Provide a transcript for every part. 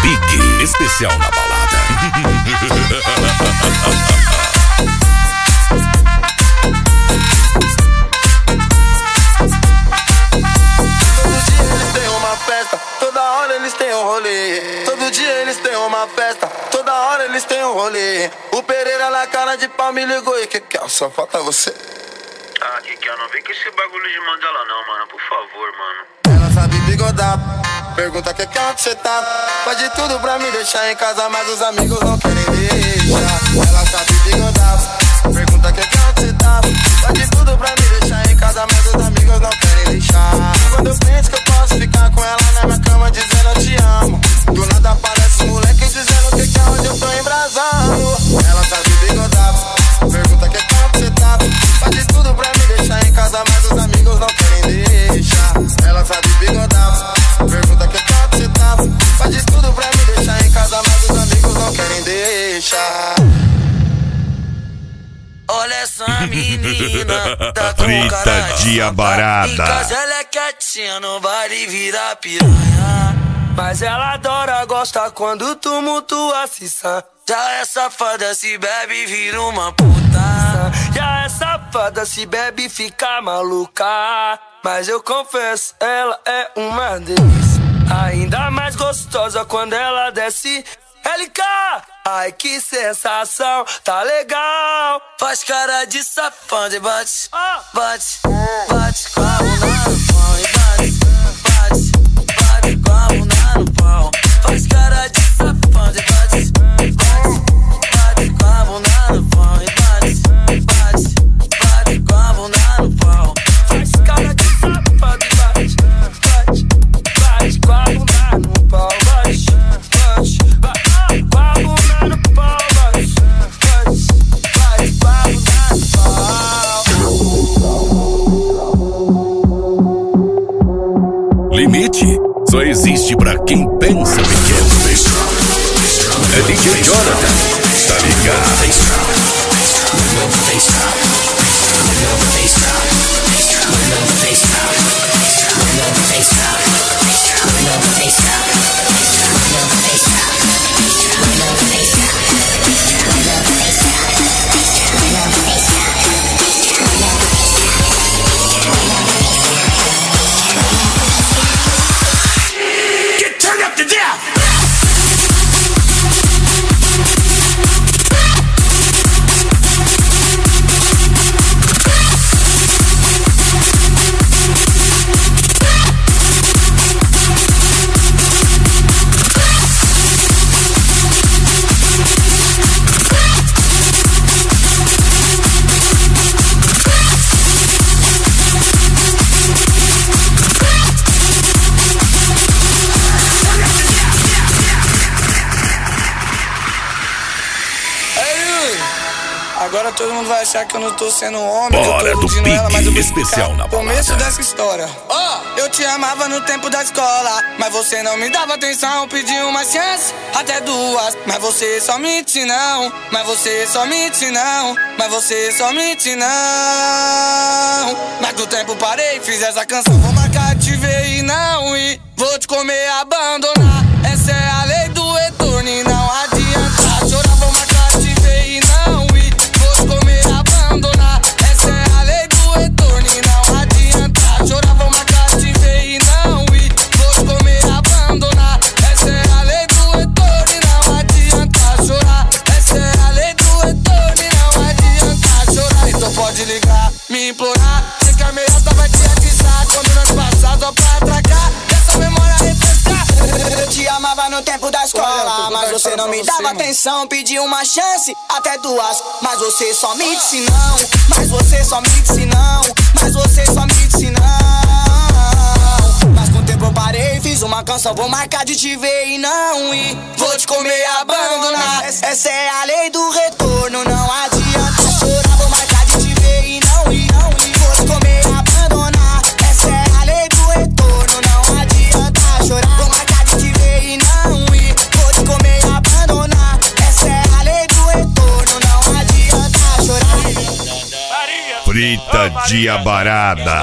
Big, especial na balada. Toda hora eles têm um rolê. Todo dia eles têm uma festa. Toda hora eles têm um rolê. O Pereira na cara de pau me ligou e que é? Só falta você. Ah, que não vem com esse bagulho de Mandela não, mano. Por favor, mano. Ela sabe bigodar. Pergunta que onde você tá. Faz de tudo pra me deixar em casa, mas os amigos não querem deixar. Ela sabe bigodar. Pergunta que onde você tá. Faz de tudo pra me deixar em casa, mas os amigos não querem deixar. Quando eu penso que eu posso ficar com ela na minha cama dizendo eu te amo, do nada aparece os moleques dizendo que é onde eu tô embrasando. Ela sabe bigodar. Pergunta que onde você tá. Faz de tudo pra me deixar em casa, mas os amigos não querem deixar. Ela sabe bigodar. Pergunta que onde você tá. Faz de tudo pra me deixar em casa, mas os amigos não querem deixar. Olha essa menina, tá com Frita cara de abarada. Em casa ela é quietinha, não vale virar piranha. Mas ela adora, gosta quando o tumulto acissa. Já é safada, se bebe vira uma puta. Já é safada, se bebe fica maluca. Mas eu confesso, ela é uma delícia. Ainda mais gostosa quando ela desce. LK, ai que sensação, tá legal. Faz cara de safado e bate, bate, bate com a bunda no pau e bate, bate, bate com a bunda no pau. Faz cara de safado e bate, bate, bate com a bunda no pau e bate, bate, bate com a bunda no pau. Faz cara de safado e bate, bate, bate com a bunda no pau, bate, bate, bate. Limite só existe pra quem pensa pequeno. É DJ Jonathan, tá ligado? Agora todo mundo vai achar que eu não tô sendo um homem, que eu Bora tô do iludindo ela, mas eu vou especial na balada. começo dessa história. Eu te amava no tempo da escola, mas você não me dava atenção. Pedi uma chance, até duas, mas você só mente não. Mas você só mente não. Mas você só mente não. Mas do tempo parei, fiz essa canção. Vou marcar, te ver e não ir. Vou te comer, abandonar. Essa é a lei do retorno e não adianta chorar. Vou marcar, te ver e não ir. Comer, abandonar. Essa é a lei do retorno e não adianta chorar. Vou marcar, te ver e não ir. Vou comer, abandonar. Essa é a lei do retorno e não adianta chorar. Essa é a lei do retorno e não adianta chorar. Então pode ligar, me implorar. Sei que a melhor vai te atiçar. Quando nós passar só pra atracar, dessa memória refrescar. Eu te amava no tempo da escola, mas você não me dava atenção. Pedi uma chance, até duas, mas você só me disse não. Mas você só me disse não. Mas você só me disse não. Mas com o tempo eu parei, fiz uma canção. Vou marcar de te ver e não ir. Vou te comer e abandonar. Essa é a lei do retorno, não adianta chorar. Vou marcar de te ver e não ir. Vou te comer e abandonar. Essa é a lei do retorno, não adianta chorar. Vou marcar de te ver e não ir. Vou te comer e abandonar. Essa é a lei do retorno, não adianta chorar. Frita de abarada.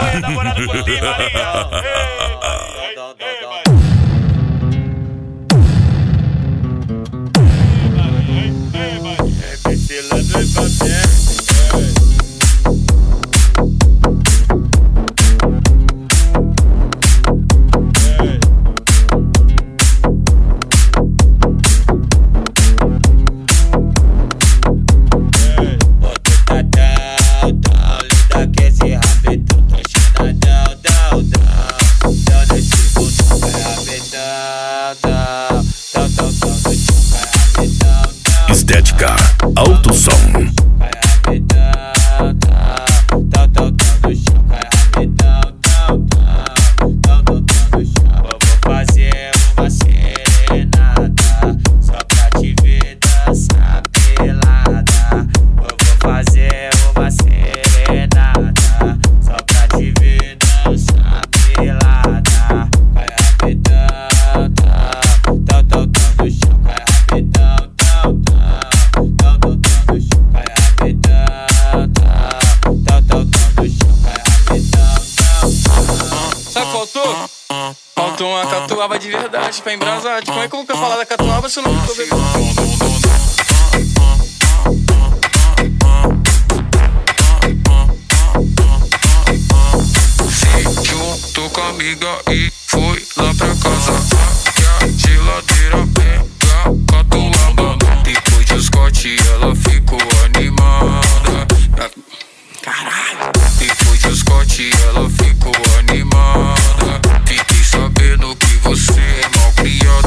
Toma catuaba de verdade pra embrasar. Como é que eu vou falar da catuaba se eu não tô bebendo? Se juntou com a amiga e foi lá pra casa. Que a geladeira pega catuaba. Depois de Scott ela ficou animada. Caralho. Depois de Scott ela ficou animada. Fiquei sabendo que você é mal criada.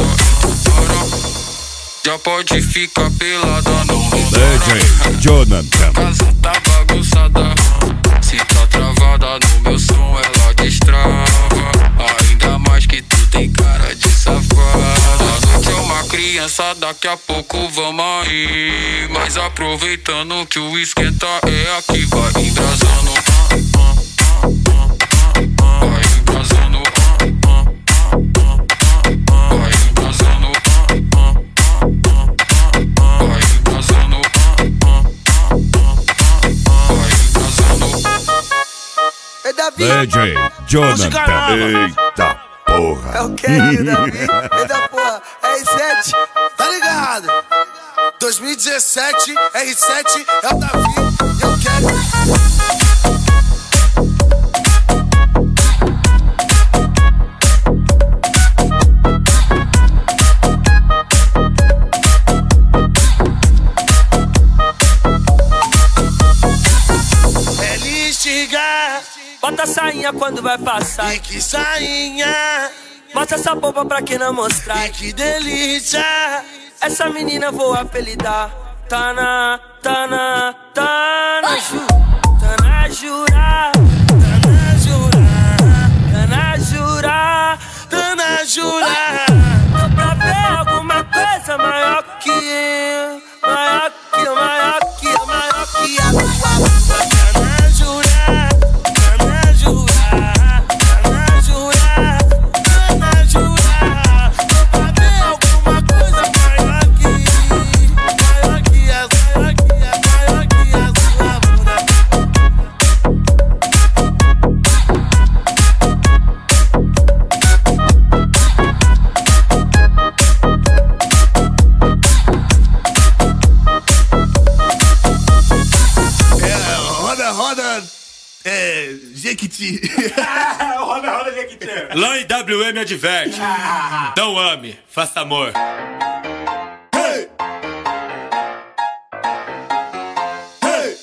Já pode ficar pelada, não DJ Jonathan. Casa tá bagunçada. Se tá travada no meu som ela destrava. Ainda mais que tu tem cara de safada. A noite é uma criança, daqui a pouco vamos aí. Mas aproveitando que o esquenta é aqui. Vai embrasando. Vai embrasando. Vai embrasando. Vai embrasando. Vai embrasando. DJ Jonathan. Eita porra. É o querido, eita porra. R7, tá ligado? 2017, R7 é o Davi. Eu quero. Bota a sainha quando vai passar. E que sainha. Mostra essa bomba pra quem não mostrar. E que delícia. Essa menina vou apelidar. Tana, Tana, Tana, Tana Jura. Tana Jura. Tana Jura. Tana Jura. Tô pra ver alguma coisa maior que eu. Maior que eu, maior que eu, maior que a tua. Tana Jura. Jequiti. Roda, Jequiti. Lá em WM adverte. Não ame, faça amor. Hey! Hey!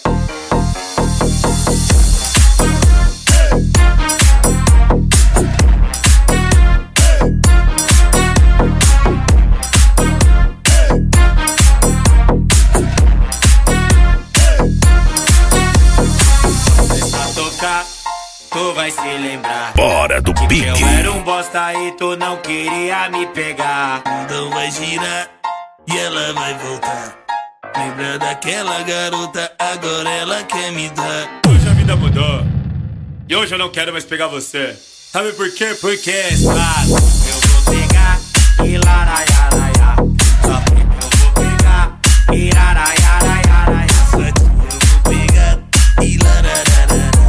Tu vai se lembrar. Bora do pique. Eu era um bosta e tu não queria me pegar. Então vai girar e ela vai voltar. Lembra daquela garota, agora ela quer me dar. Hoje a vida mudou e hoje eu não quero mais pegar você. Sabe por quê? Porque é claro, eu vou pegar e laraiaraia. Só que eu vou pegar e laraiaraia. Só que eu vou pegar e larararara.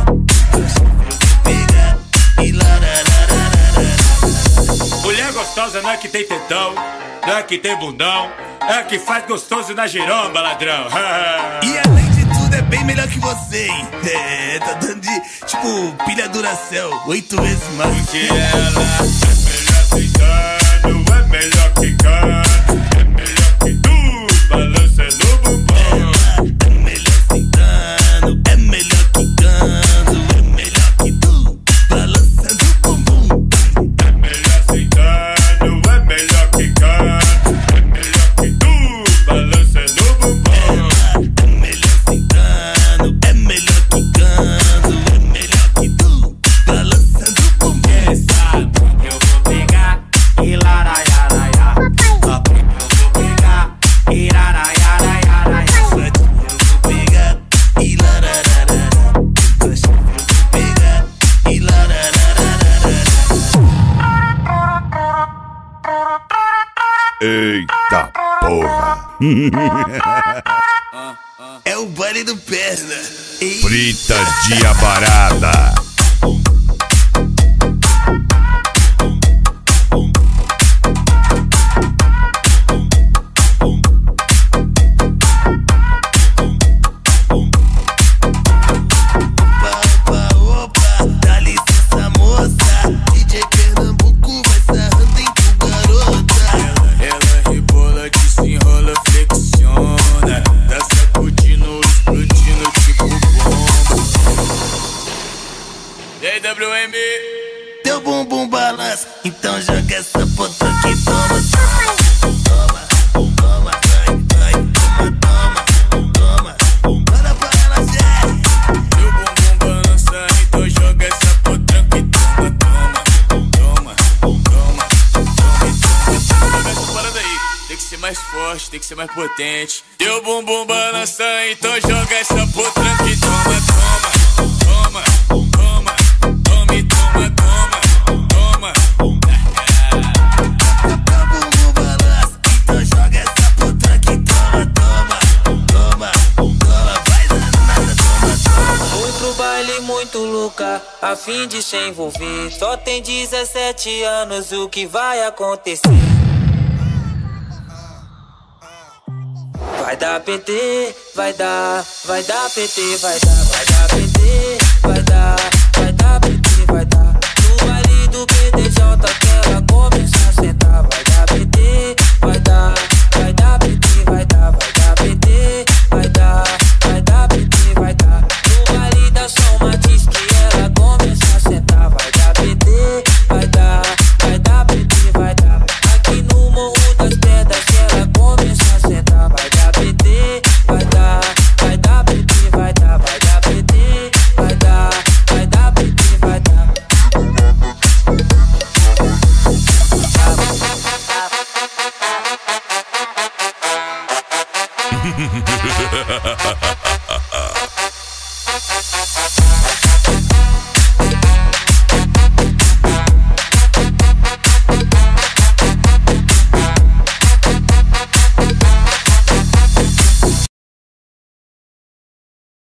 Mulher gostosa não é que tem tetão, não é que tem bundão, é que faz gostoso na giromba, ladrão. E além de tudo é bem melhor que você, hein? É, tá dando de, tipo, pilha Duracell 8 vezes mais. Porque ela é melhor sentando, é melhor quicando, é melhor que tu, balançando o bumbum. É melhor sentando, é melhor quicando, é melhor que tu, balançando o bumbum. É melhor sentando, é melhor quicando, é melhor que tu, balançando o bumbum. É melhor sentando, é melhor quicando, é melhor que tu, balançando o bumbum. Sabe, eu vou pegar e laraiaraia. Só que eu vou pegar e laraiaraia. Só que eu vou pegar e larararara. Só que eu vou pegar e larararara. Eita porra. É o baile do perna. Frita Diabarada. bumbum balança, então joga essa potranca que toma, toma, toma, vai, toma, toma, manda pra ela, Zé. Meu bumbum balança, então joga essa potranca que toma, toma. Joga essa parada aí, tem que ser mais forte, tem que ser mais potente. Teu bumbum balança, então joga essa potranca que toma, toma, toma, tome, toma, toma. Teu bumbum balança, então joga essa potranca que toma, vai danada, toma. Fui pro baile muito louca, a fim de se envolver. Só tem 17 anos, o que vai acontecer? Vai dar PT, vai dar PT, vai dar PT, vai dar PT, vai dar. No baile do PDJ que ela começa a sentar. Vai dar PT, vai dar PT, vai dar PT, vai dar PT, vai dar. No baile da São Matiz que ela começa a sentar. Vai dar PT, vai dar PT, vai dar. Aqui no Morro das Pedras que ela começa a sentar. Vai dar PT, vai dar PT, vai dar PT, vai dar PT, vai dar.